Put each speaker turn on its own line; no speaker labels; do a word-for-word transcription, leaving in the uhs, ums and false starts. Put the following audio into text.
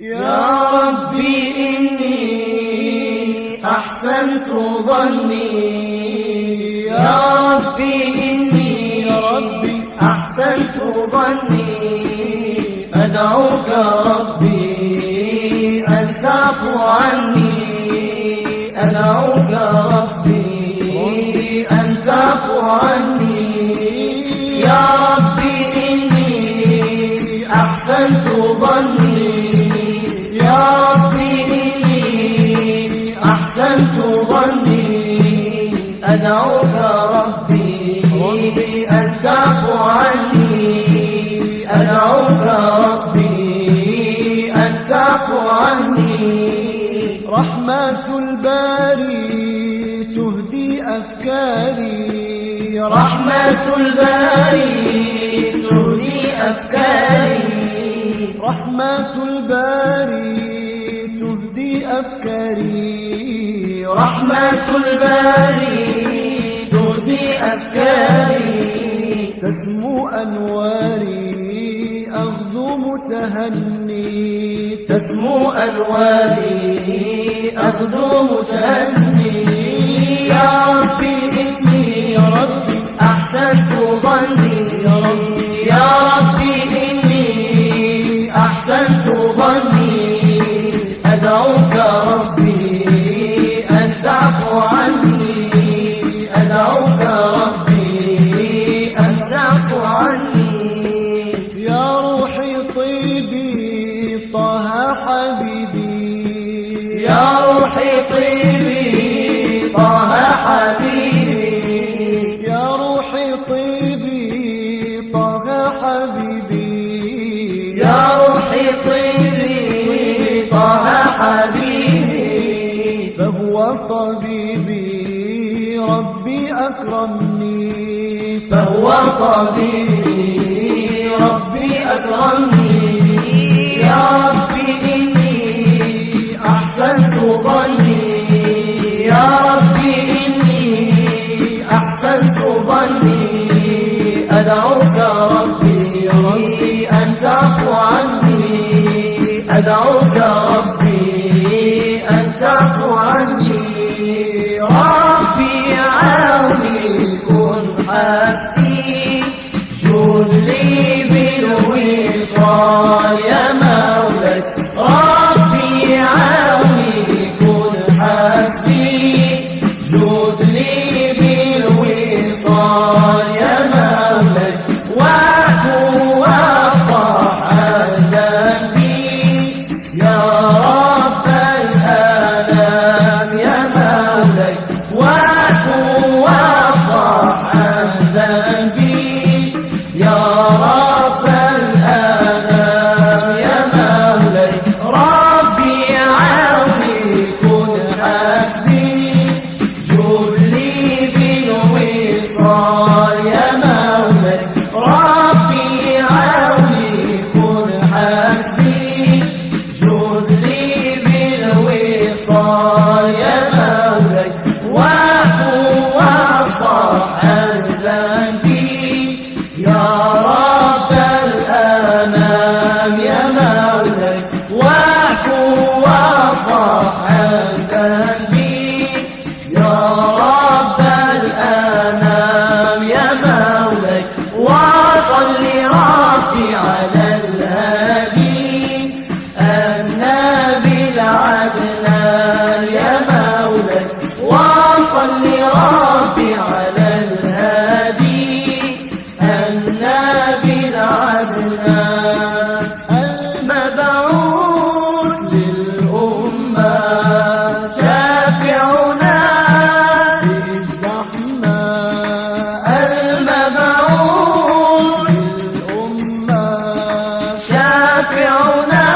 يا ربي إني أحسنت ظني، يا ربي إني يا ربي أحسنت ظني، أدعوك ربي أن تعفو عني، أدعوك ربي أن تعفو عني. يا ربي إني أحسنت ظني، يا ربي إني أحسنت ظني، أدعوك ربي أن تعفو عني، أدعوك ربي أن تعفو عني. رحمة الباري تهدي أفكاري، رحمة الباري تهدي أفكاري، رحمة الباري تهدي أفكاري، رحمة الباري تهدي أفكاري. تسمو أنواري أغدو متهني، تسمو أنواري أغدو متهني. يا ربي إني يا ربي أحسنت ظني، يا ربي يا ربي إني أحسنت ظني، أدعوك ربي أن تعفو عني، أدعوك ربي أن تعفو عني. يا روحي طيبي طه حبيبي، يا روحي طيبي طه حبيبي، يا روحي طيبي طه حبيبي، يا روحي طيبي طه حبيبي. فهو طبيبي ربي أكرمني، فهو طبيبي ربي أكرمني. يا ربي إني أحسنت ظني، يا ربي إني أحسنت ظني، أدعوك ربي ربي أن تعفو عني، أدعوك ربي أن تعفو عني. ربي عوني كن حسبي، جود لي بالوصال يا مولاي. ربي عوني كن حسبي، جود لي بالوصال يا مولاي. وهو صح ذنبي يا رب الأنام يا مولاي، وهو صح ذنبي يا رب الأنام يا مولاي. ربي عوني كن حسبي، جود لي بالوصال يا مولاي. ربي عوني كن حسبي، جود لي بالوصال يا مولاي. وهو صح ذنبي يا رب الأنام يا مولاي، وهو صح ذنبي يا رب الأنام يا مولاي. وصل ربي على الهادي النبي العدنان يا مولاي، وصل ربي على الهادي النبي العدنان، المبعوث للأمة شافعنا في الزحمة، المبعوث للأمة شافعنا